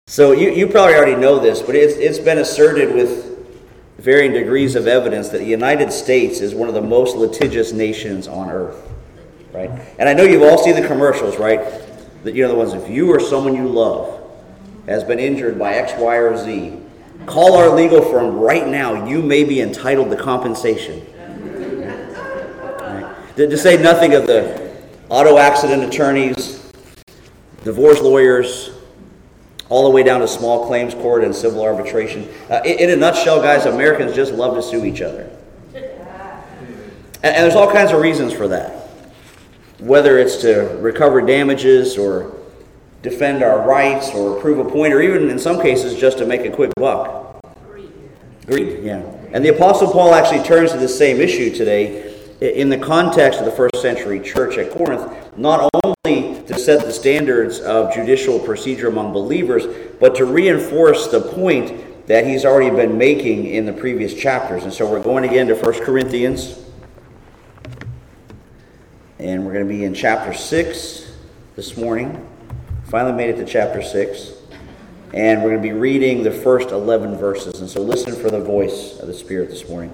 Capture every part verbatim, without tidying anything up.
So you, you probably already know this, but it's, it's been asserted with varying degrees of evidence that the United States is one of the most litigious nations on earth, right? And I know you've all seen the commercials, right? That, you know, the ones, if you or someone you love has been injured by X, Y, or Z, call our legal firm right now. You may be entitled to compensation. Right? To say nothing of the auto accident attorneys, divorce lawyers, all the way down to small claims court and civil arbitration. Uh, in, in a nutshell, guys, Americans just love to sue each other. And, and there's all kinds of reasons for that. Whether it's to recover damages or defend our rights or prove a point, or even in some cases just to make a quick buck. Greed. Greed, yeah. And the Apostle Paul actually turns to the same issue today in the context of the first century church at Corinth, not only to set the standards of judicial procedure among believers, but to reinforce the point that he's already been making in the previous chapters. And so we're going again to First Corinthians, and we're going to be in chapter six this morning. Finally made it to chapter six. And we're going to be reading the first eleven verses. And so listen for the voice of the Spirit this morning.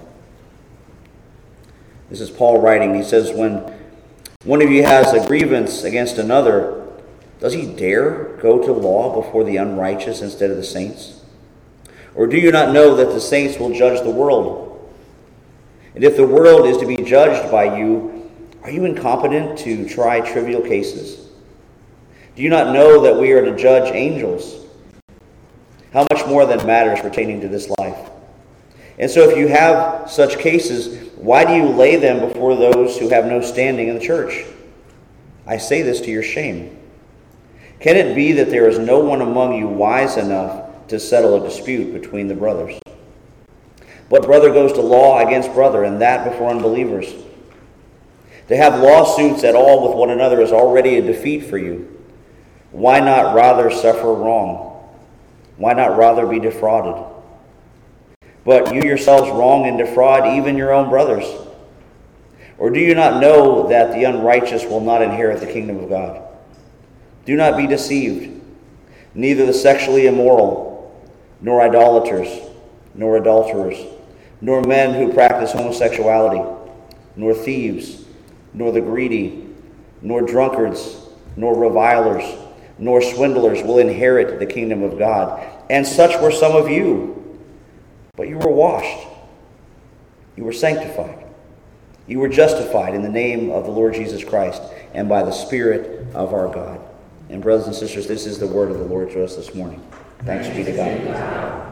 This is Paul writing. He says, when one of you has a grievance against another, does he dare go to law before the unrighteous instead of the saints? Or do you not know that the saints will judge the world? And if the world is to be judged by you, are you incompetent to try trivial cases? Do you not know that we are to judge angels? How much more than matters pertaining to this life? And so if you have such cases, why do you lay them before those who have no standing in the church? I say this to your shame. Can it be that there is no one among you wise enough to settle a dispute between the brothers? But brother goes to law against brother, and that before unbelievers. To have lawsuits at all with one another is already a defeat for you. Why not rather suffer wrong? Why not rather be defrauded? But you yourselves wrong and defraud even your own brothers. Or do you not know that the unrighteous will not inherit the kingdom of God? Do not be deceived. Neither the sexually immoral, nor idolaters, nor adulterers, nor men who practice homosexuality, nor thieves, nor the greedy, nor drunkards, nor revilers, nor swindlers will inherit the kingdom of God. And such were some of you. But you were washed. You were sanctified. You were justified in the name of the Lord Jesus Christ and by the Spirit of our God. And brothers and sisters, this is the word of the Lord to us this morning. Thanks be to God.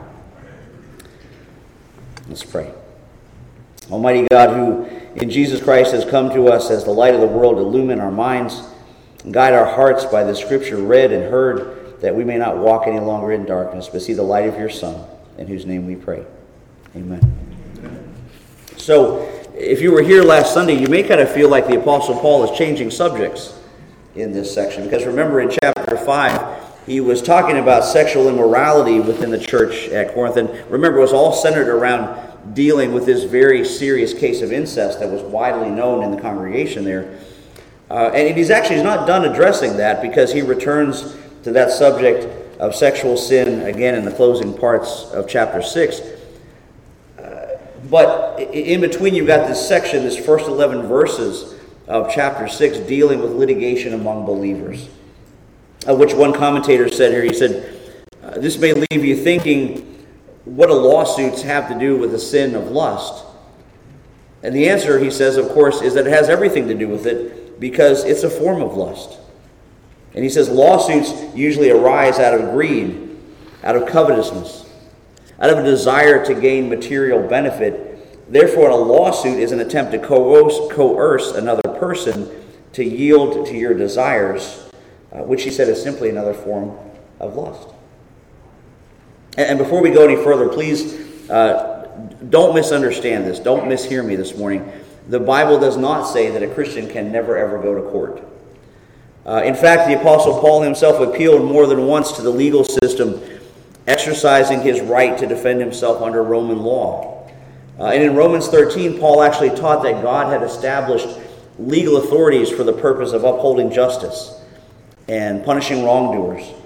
Let's pray. Almighty God, who in Jesus Christ has come to us as the light of the world, illumine our minds, and guide our hearts by the scripture read and heard, that we may not walk any longer in darkness, but see the light of your Son, in whose name we pray. Amen. Amen. So, if you were here last Sunday, you may kind of feel like the Apostle Paul is changing subjects in this section. Because remember in chapter five, he was talking about sexual immorality within the church at Corinth. And remember, it was all centered around dealing with this very serious case of incest that was widely known in the congregation there. Uh, and he's actually he's not done addressing that, because he returns to that subject of sexual sin again in the closing parts of chapter six. Uh, but in between, you've got this section, this first eleven verses of chapter six, dealing with litigation among believers. Uh, which one commentator said here, he said, uh, this may leave you thinking, what do lawsuits have to do with the sin of lust? And the answer, he says, of course, is that it has everything to do with it, because it's a form of lust. And he says lawsuits usually arise out of greed, out of covetousness, out of a desire to gain material benefit. Therefore, a lawsuit is an attempt to coerce, coerce another person to yield to your desires, uh, which he said is simply another form of lust. And, and before we go any further, please uh, don't misunderstand this. Don't mishear me this morning. The Bible does not say that a Christian can never ever go to court. Uh, in fact, the Apostle Paul himself appealed more than once to the legal system, exercising his right to defend himself under Roman law. Uh, and in Romans thirteen, Paul actually taught that God had established legal authorities for the purpose of upholding justice and punishing wrongdoers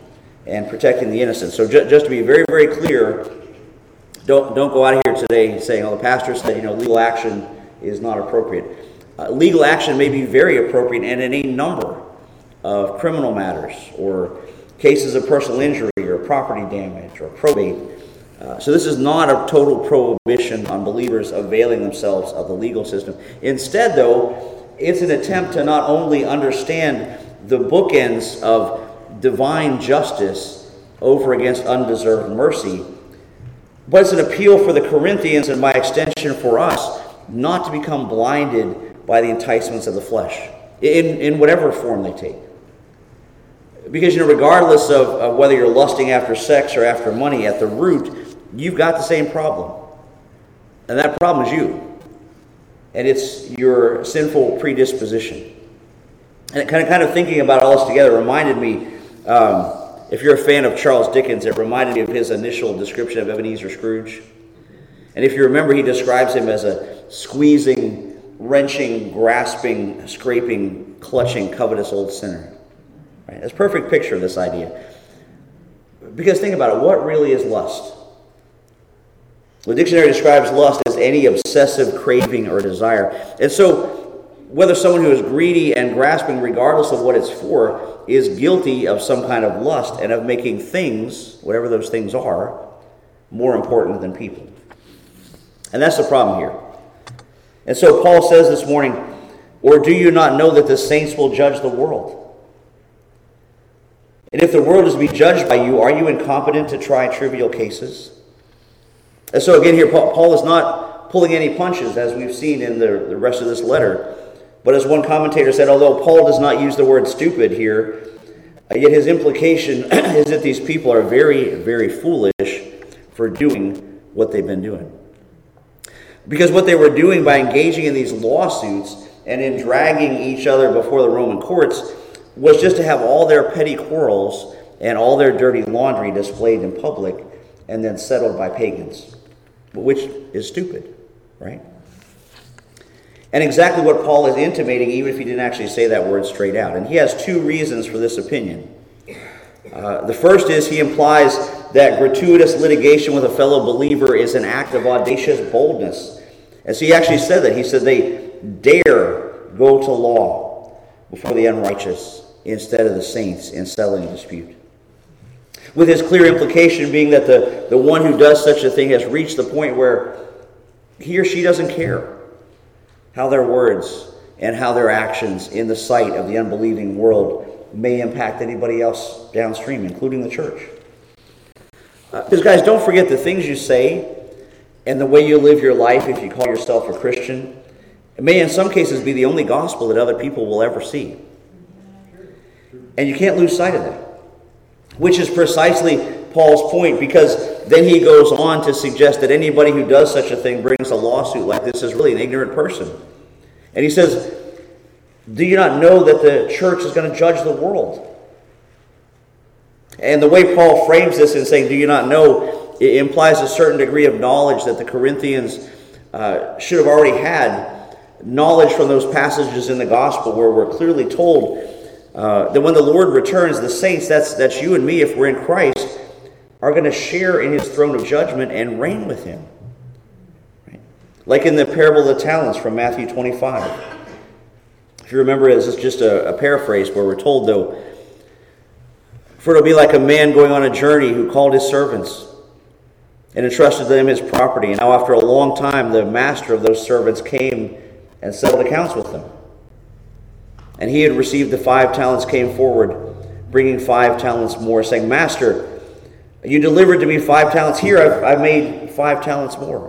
and protecting the innocent. So ju- just to be very, very clear, don't don't go out of here today saying, oh, the pastor said, you know, legal action is not appropriate. Uh, legal action may be very appropriate in any number of criminal matters or cases of personal injury or property damage or probate. Uh, so this is not a total prohibition on believers availing themselves of the legal system. Instead, though, it's an attempt to not only understand the bookends of divine justice over against undeserved mercy, but it's an appeal for the Corinthians and by extension for us not to become blinded by the enticements of the flesh in, in whatever form they take. Because, you know, regardless of, of whether you're lusting after sex or after money, at the root, you've got the same problem. And that problem is you. And it's your sinful predisposition. And it kind of, kind of thinking about all this together reminded me, um, if you're a fan of Charles Dickens, it reminded me of his initial description of Ebenezer Scrooge. And if you remember, he describes him as a squeezing, wrenching, grasping, scraping, clutching, covetous old sinner. Right? That's a perfect picture of this idea. Because think about it, what really is lust? The dictionary describes lust as any obsessive craving or desire. And so, whether someone who is greedy and grasping, regardless of what it's for, is guilty of some kind of lust and of making things, whatever those things are, more important than people. And that's the problem here. And so Paul says this morning, or do you not know that the saints will judge the world? And if the world is to be judged by you, are you incompetent to try trivial cases? And so again here, Paul is not pulling any punches, as we've seen in the, the rest of this letter. But as one commentator said, although Paul does not use the word stupid here, yet his implication is that these people are very, very foolish for doing what they've been doing. Because what they were doing by engaging in these lawsuits and in dragging each other before the Roman courts was just to have all their petty quarrels and all their dirty laundry displayed in public and then settled by pagans, which is stupid, right? And exactly what Paul is intimating, even if he didn't actually say that word straight out. And he has two reasons for this opinion. Uh, the first is he implies that gratuitous litigation with a fellow believer is an act of audacious boldness. And so he actually said that. He said they dare go to law before the unrighteous instead of the saints in settling a dispute. With his clear implication being that the, the one who does such a thing has reached the point where he or she doesn't care how their words and how their actions in the sight of the unbelieving world may impact anybody else downstream, including the church. Because, uh, guys, don't forget the things you say and the way you live your life if you call yourself a Christian. It may in some cases be the only gospel that other people will ever see. And you can't lose sight of that. Which is precisely Paul's point, because then he goes on to suggest that anybody who does such a thing, brings a lawsuit like this, is really an ignorant person. And he says, do you not know that the church is going to judge the world? And the way Paul frames this in saying, do you not know, it implies a certain degree of knowledge that the Corinthians uh, should have already had. Knowledge from those passages in the gospel where we're clearly told uh, that when the Lord returns, the saints, that's, that's you and me if we're in Christ, are going to share in his throne of judgment and reign with him. Right? Like in the parable of the talents from Matthew twenty-five. If you remember, this is just a, a paraphrase where we're told, though, for it'll be like a man going on a journey who called his servants and entrusted to them his property. And now after a long time, the master of those servants came and settled accounts with them. And he had received the five talents, came forward, bringing five talents more, saying, Master, you delivered to me five talents. Here I've, I've made five talents more.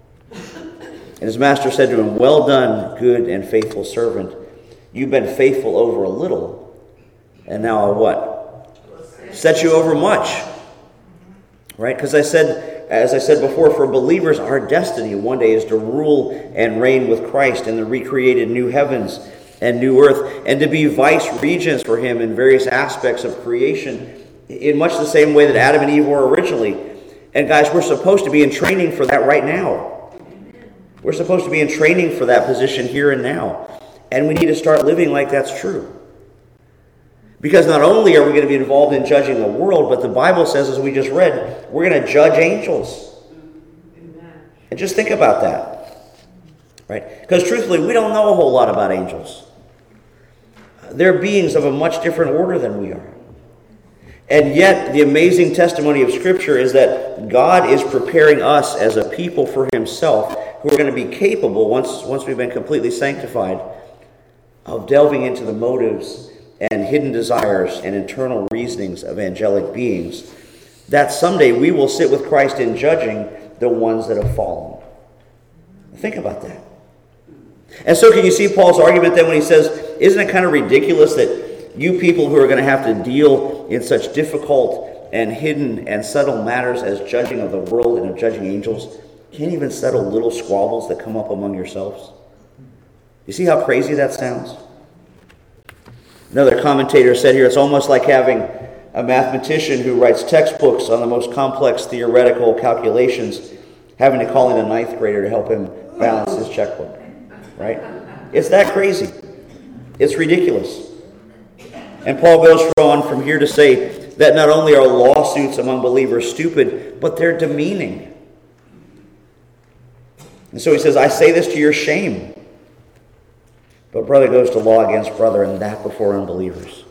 And his master said to him, Well done, good and faithful servant. You've been faithful over a little, and now I'll what? Set you over much. Right? Because I said, as I said before, for believers, our destiny one day is to rule and reign with Christ in the recreated new heavens and new earth, and to be vice regents for him in various aspects of creation, in much the same way that Adam and Eve were originally. And guys, we're supposed to be in training for that right now. We're supposed to be in training for that position here and now. And we need to start living like that's true. Because not only are we going to be involved in judging the world, but the Bible says, as we just read, we're going to judge angels. Amen. And just think about that. Right? Because truthfully, we don't know a whole lot about angels. They're beings of a much different order than we are. And yet, the amazing testimony of Scripture is that God is preparing us as a people for himself, who are going to be capable, once, once we've been completely sanctified, of delving into the motives and hidden desires and internal reasonings of angelic beings, that someday we will sit with Christ in judging the ones that have fallen. Think about that. And so can you see Paul's argument then when he says, isn't it kind of ridiculous that you people who are going to have to deal in such difficult and hidden and subtle matters as judging of the world and of judging angels can't even settle little squabbles that come up among yourselves? You see how crazy that sounds? Another commentator said here, it's almost like having a mathematician who writes textbooks on the most complex theoretical calculations having to call in a ninth grader to help him balance his checkbook. Right? It's that crazy. It's ridiculous. And Paul goes on from here to say that not only are lawsuits among believers stupid, but they're demeaning. And so he says, I say this to your shame. But brother goes to law against brother, and that before unbelievers.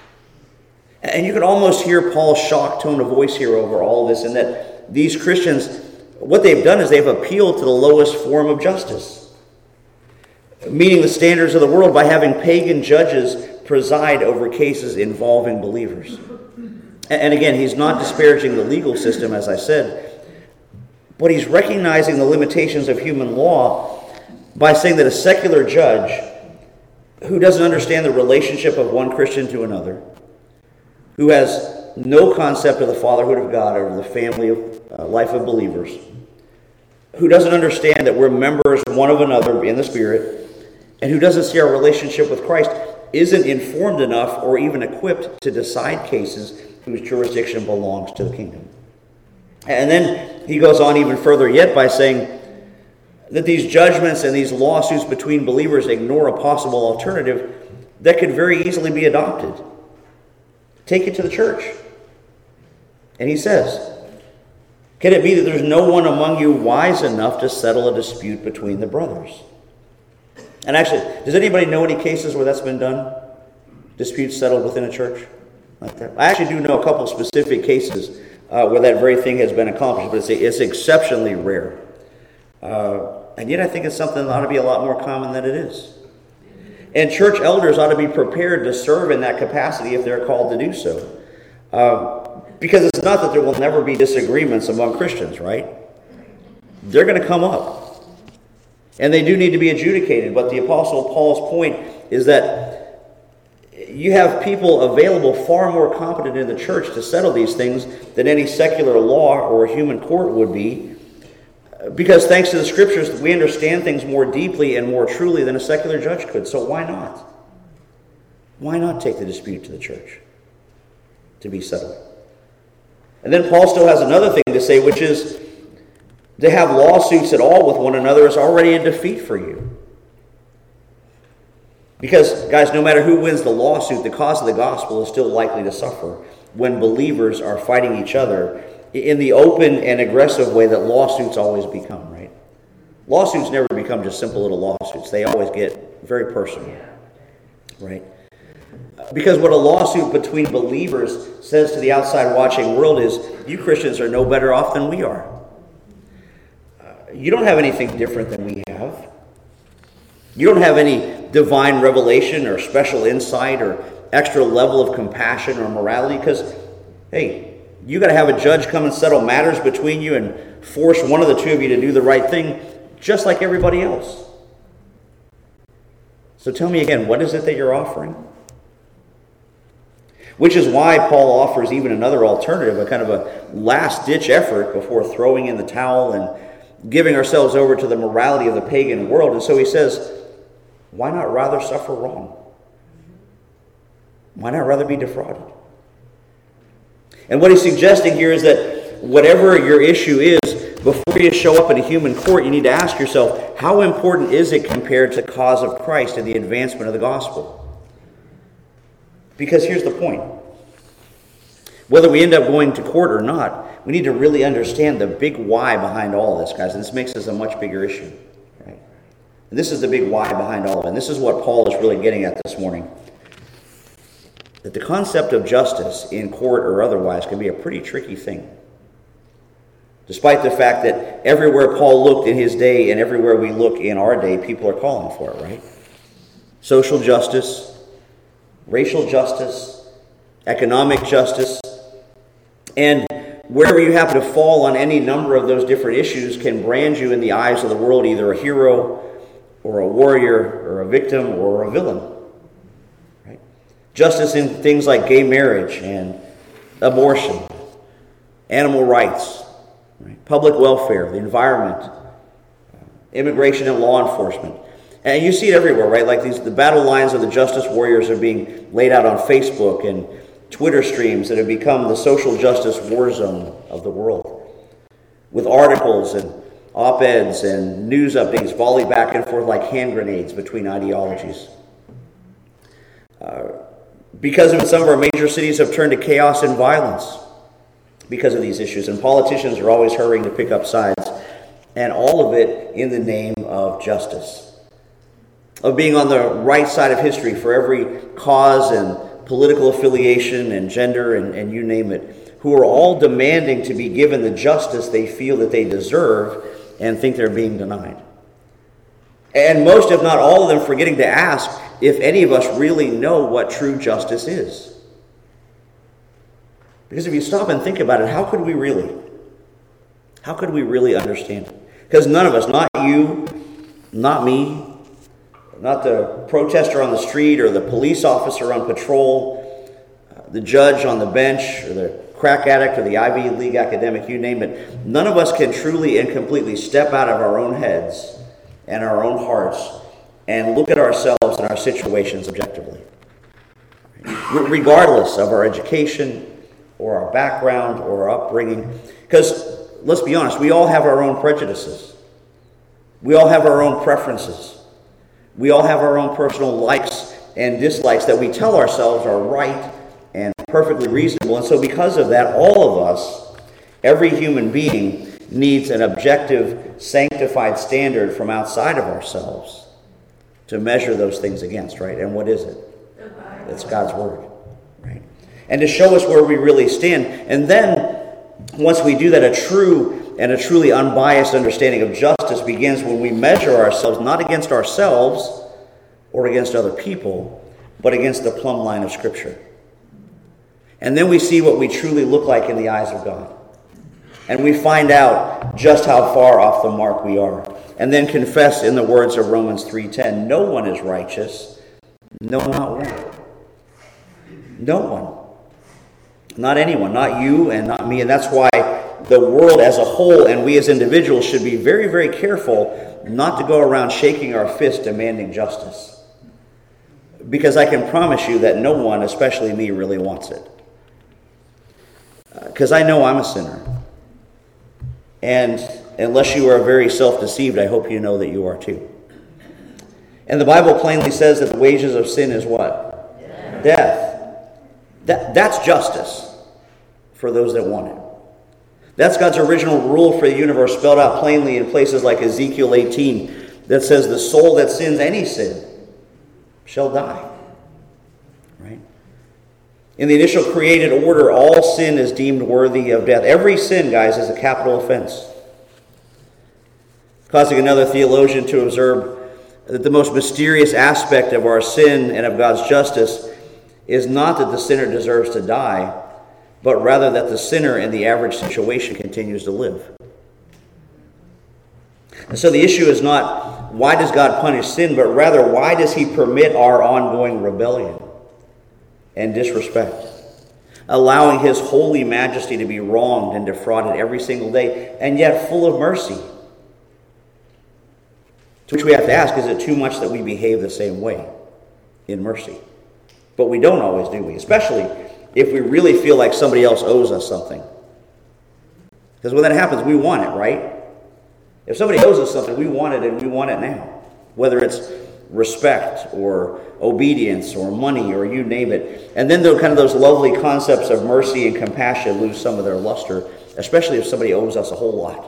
And you can almost hear Paul's shocked tone of voice here over all this, in that these Christians, what they've done is they've appealed to the lowest form of justice, meeting the standards of the world by having pagan judges preside over cases involving believers. And again, he's not disparaging the legal system, as I said, but he's recognizing the limitations of human law by saying that a secular judge who doesn't understand the relationship of one Christian to another, who has no concept of the fatherhood of God or the family of uh, life of believers, who doesn't understand that we're members one of another in the Spirit, and who doesn't see our relationship with Christ, isn't informed enough or even equipped to decide cases whose jurisdiction belongs to the kingdom. And then he goes on even further yet by saying that these judgments and these lawsuits between believers ignore a possible alternative that could very easily be adopted. Take it to the church. And he says, can it be that there's no one among you wise enough to settle a dispute between the brothers? And actually, does anybody know any cases where that's been done? Disputes settled within a church like that? I actually do know a couple specific cases uh, where that very thing has been accomplished, but it's, it's exceptionally rare. Uh, and yet I think it's something that ought to be a lot more common than it is. And church elders ought to be prepared to serve in that capacity if they're called to do so. Uh, because it's not that there will never be disagreements among Christians, right? They're going to come up. And they do need to be adjudicated. But the Apostle Paul's point is that you have people available far more competent in the church to settle these things than any secular law or human court would be. Because thanks to the Scriptures, we understand things more deeply and more truly than a secular judge could. So why not? Why not take the dispute to the church to be settled? And then Paul still has another thing to say, which is to have lawsuits at all with one another is already a defeat for you. Because, guys, no matter who wins the lawsuit, the cause of the gospel is still likely to suffer when believers are fighting each other in the open and aggressive way that lawsuits always become, right? Lawsuits never become just simple little lawsuits. They always get very personal, right? Because what a lawsuit between believers says to the outside watching world is, you Christians are no better off than we are. Uh, you don't have anything different than we have. You don't have any divine revelation or special insight or extra level of compassion or morality because, hey, you got to have a judge come and settle matters between you and force one of the two of you to do the right thing, just like everybody else. So tell me again, what is it that you're offering? Which is why Paul offers even another alternative, a kind of a last-ditch effort before throwing in the towel and giving ourselves over to the morality of the pagan world. And so he says, why not rather suffer wrong? Why not rather be defrauded? And what he's suggesting here is that whatever your issue is, before you show up in a human court, you need to ask yourself, how important is it compared to the cause of Christ and the advancement of the gospel? Because here's the point. Whether we end up going to court or not, we need to really understand the big why behind all of this, guys. And this makes this a much bigger issue. Right? And this is the big why behind all of it. And this is what Paul is really getting at this morning. That the concept of justice in court or otherwise can be a pretty tricky thing. Despite the fact that everywhere Paul looked in his day and everywhere we look in our day, people are calling for it, right? Social justice, racial justice, economic justice, and wherever you happen to fall on any number of those different issues can brand you in the eyes of the world either a hero or a warrior or a victim or a villain. Right? Justice in things like gay marriage and abortion, animal rights, right? Public welfare, the environment, immigration and law enforcement. And you see it everywhere, right? Like these, the battle lines of the justice warriors are being laid out on Facebook and Twitter streams that have become the social justice war zone of the world, with articles and op-eds and news updates volleyed back and forth like hand grenades between ideologies. Uh, because of it, some of our major cities have turned to chaos and violence because of these issues, and politicians are always hurrying to pick up sides, and all of it in the name of justice, of being on the right side of history for every cause and political affiliation and gender and, and you name it, who are all demanding to be given the justice they feel that they deserve and think they're being denied. And most, if not all of them, forgetting to ask if any of us really know what true justice is. Because if you stop and think about it, how could we really? How could we really understand it? Because none of us, not you, not me, not the protester on the street or the police officer on patrol, uh, the judge on the bench or the crack addict or the Ivy League academic, you name it. None of us can truly and completely step out of our own heads and our own hearts and look at ourselves and our situations objectively. Regardless of our education or our background or our upbringing. Because, let's be honest, we all have our own prejudices. We all have our own preferences. We all have our own personal likes and dislikes that we tell ourselves are right and perfectly reasonable. And so because of that, all of us, every human being, needs an objective, sanctified standard from outside of ourselves to measure those things against, right? And what is it? It's God's Word, right? And to show us where we really stand. And then, once we do that, a true and a truly unbiased understanding of justice begins when we measure ourselves not against ourselves or against other people, but against the plumb line of Scripture. And then we see what we truly look like in the eyes of God. And we find out just how far off the mark we are. And then confess in the words of Romans three ten, no one is righteous, no, not one. No one. Not anyone, not you and not me. And that's why the world as a whole and we as individuals should be very, very careful not to go around shaking our fist demanding justice. Because I can promise you that no one, especially me, really wants it. Because uh, I know I'm a sinner. And unless you are very self-deceived, I hope you know that you are too. And the Bible plainly says that the wages of sin is what? Death. Death. That, that's justice for those that want it. That's God's original rule for the universe spelled out plainly in places like Ezekiel eighteen that says the soul that sins any sin shall die. Right? In the initial created order, all sin is deemed worthy of death. Every sin, guys, is a capital offense. Causing another theologian to observe that the most mysterious aspect of our sin and of God's justice is not that the sinner deserves to die, but rather that the sinner in the average situation continues to live. And so the issue is not why does God punish sin, but rather why does he permit our ongoing rebellion and disrespect, allowing his holy majesty to be wronged and defrauded every single day, and yet full of mercy. To which we have to ask, is it too much that we behave the same way in mercy? But we don't always, do we? Especially if we really feel like somebody else owes us something. Because when that happens, we want it, right? If somebody owes us something, we want it and we want it now. Whether it's respect or obedience or money or you name it. And then the kind of those lovely concepts of mercy and compassion lose some of their luster, especially if somebody owes us a whole lot.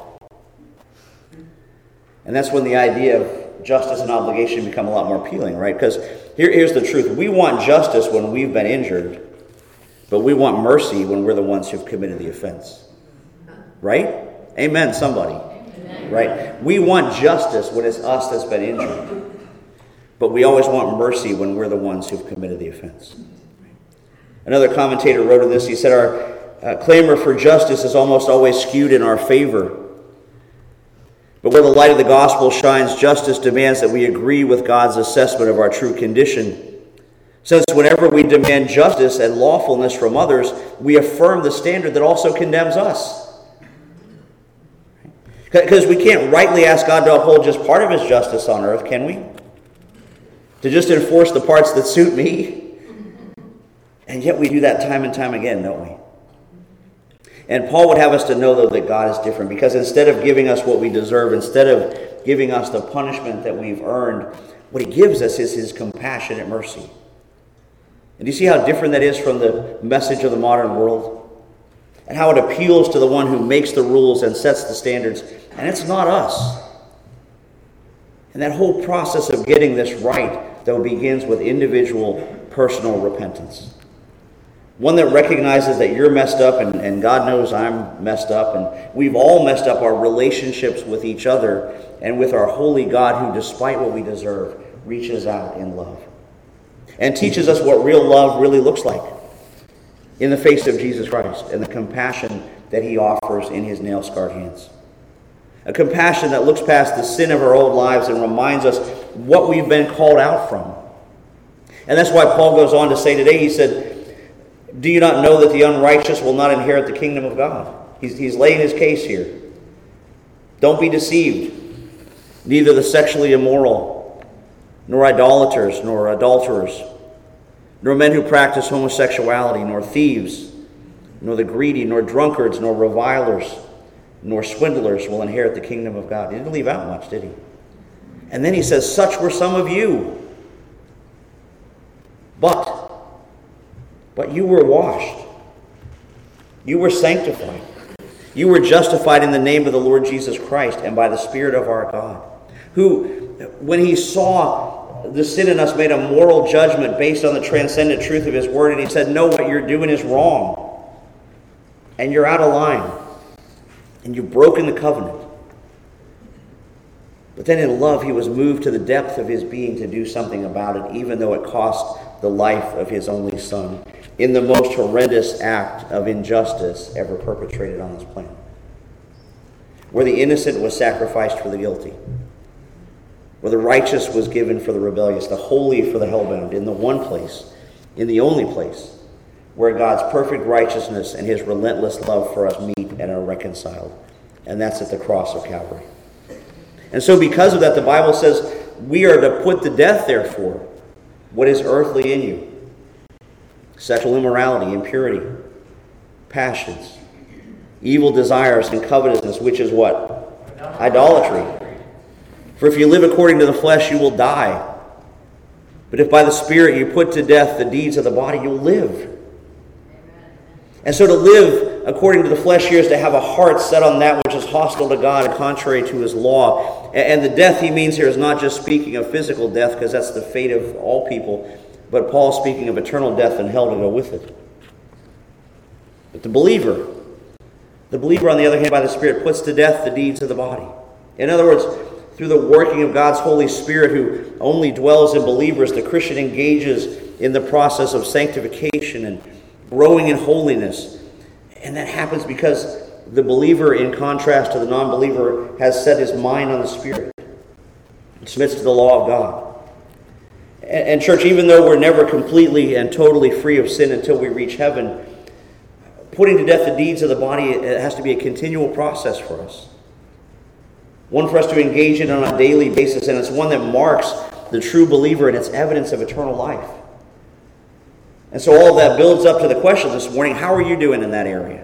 And that's when the idea of justice and obligation become a lot more appealing, right? Because here, here's the truth. We want justice when we've been injured, but we want mercy when we're the ones who've committed the offense. Right? Amen, somebody. Amen. Right? We want justice when it's us that's been injured, but we always want mercy when we're the ones who've committed the offense. Another commentator wrote of this. He said, our uh, clamor for justice is almost always skewed in our favor. But where the light of the gospel shines, justice demands that we agree with God's assessment of our true condition. Since whenever we demand justice and lawfulness from others, we affirm the standard that also condemns us. Because we can't rightly ask God to uphold just part of his justice on earth, can we? To just enforce the parts that suit me. And yet we do that time and time again, don't we? And Paul would have us to know, though, that God is different. Because instead of giving us what we deserve, instead of giving us the punishment that we've earned, what he gives us is his compassionate mercy. And do you see how different that is from the message of the modern world? And how it appeals to the one who makes the rules and sets the standards. And it's not us. And that whole process of getting this right, though, begins with individual personal repentance. One that recognizes that you're messed up, and, and God knows I'm messed up, and we've all messed up our relationships with each other and with our holy God who, despite what we deserve, reaches out in love and teaches us what real love really looks like in the face of Jesus Christ and the compassion that he offers in his nail-scarred hands. A compassion that looks past the sin of our old lives and reminds us what we've been called out from. And that's why Paul goes on to say today, he said, do you not know that the unrighteous will not inherit the kingdom of God? He's, he's laying his case here. Don't be deceived. Neither the sexually immoral, nor idolaters, nor adulterers, nor men who practice homosexuality, nor thieves, nor the greedy, nor drunkards, nor revilers, nor swindlers will inherit the kingdom of God. He didn't leave out much, did he? And then he says, such were some of you. But, but you were washed. You were sanctified. You were justified in the name of the Lord Jesus Christ and by the Spirit of our God, who, when he saw the sin in us, made a moral judgment based on the transcendent truth of his word, and he said, no, what you're doing is wrong. And you're out of line. And you've broken the covenant. But then in love, he was moved to the depth of his being to do something about it, even though it cost the life of his only son, in the most horrendous act of injustice ever perpetrated on this planet, where the innocent was sacrificed for the guilty, where the righteous was given for the rebellious, the holy for the hellbound, in the one place, in the only place, where God's perfect righteousness and his relentless love for us meet and are reconciled. And that's at the cross of Calvary. And so because of that, the Bible says we are to put to death, therefore, what is earthly in you. Sexual immorality, impurity, passions, evil desires, and covetousness, which is what? Idolatry. For if you live according to the flesh, you will die. But if by the Spirit you put to death the deeds of the body, you'll live. And so to live according to the flesh here is to have a heart set on that which is hostile to God and contrary to his law. And the death he means here is not just speaking of physical death, because that's the fate of all people, but Paul's speaking of eternal death and hell to go with it. But the believer, the believer on the other hand, by the Spirit, puts to death the deeds of the body. In other words, through the working of God's Holy Spirit, who only dwells in believers, the Christian engages in the process of sanctification and growing in holiness. And that happens because the believer, in contrast to the non-believer, has set his mind on the Spirit and submits to the law of God. And, and church, even though we're never completely and totally free of sin until we reach heaven, putting to death the deeds of the body, it has to be a continual process for us. One for us to engage in on a daily basis, and it's one that marks the true believer and it's evidence of eternal life. And so all of that builds up to the question this morning, how are you doing in that area?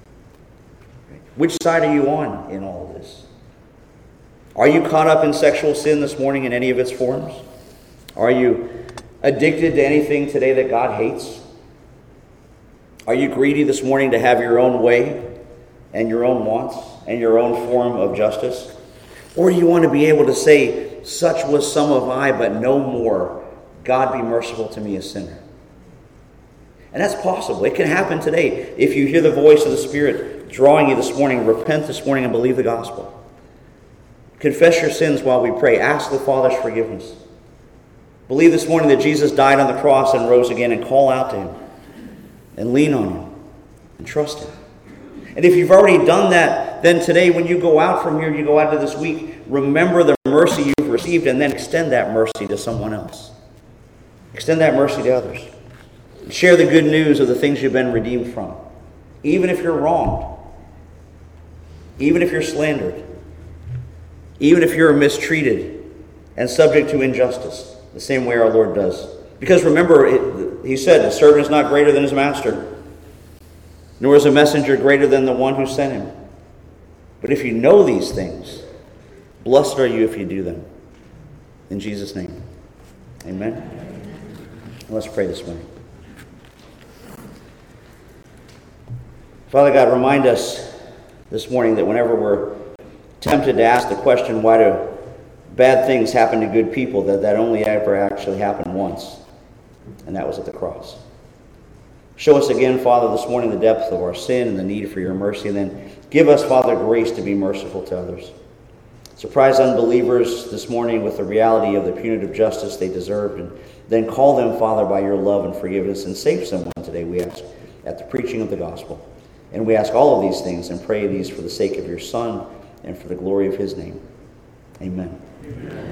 Which side are you on in all of this? Are you caught up in sexual sin this morning in any of its forms? Are you addicted to anything today that God hates? Are you greedy this morning to have your own way and your own wants and your own form of justice? Or do you want to be able to say, such was some of I, but no more. God be merciful to me, a sinner. And that's possible. It can happen today. If you hear the voice of the Spirit drawing you this morning, repent this morning and believe the gospel. Confess your sins while we pray. Ask the Father's forgiveness. Believe this morning that Jesus died on the cross and rose again, and call out to him and lean on him and trust him. And if you've already done that, then today when you go out from here, you go out to this week, remember the mercy you've received and then extend that mercy to someone else. Extend that mercy to others. Share the good news of the things you've been redeemed from. Even if you're wronged. Even if you're slandered. Even if you're mistreated and subject to injustice. The same way our Lord does. Because remember, it, he said, the servant is not greater than his master. Nor is a messenger greater than the one who sent him. But if you know these things, blessed are you if you do them. In Jesus' name. Amen. Let's pray this morning. Father God, remind us this morning that whenever we're tempted to ask the question, why do bad things happen to good people, that that only ever actually happened once, and that was at the cross. Show us again, Father, this morning the depth of our sin and the need for your mercy, and then give us, Father, grace to be merciful to others. Surprise unbelievers this morning with the reality of the punitive justice they deserved, and then call them, Father, by your love and forgiveness, and save someone today, we ask, at the preaching of the gospel. And we ask all of these things and pray these for the sake of your Son and for the glory of his name. Amen. Amen.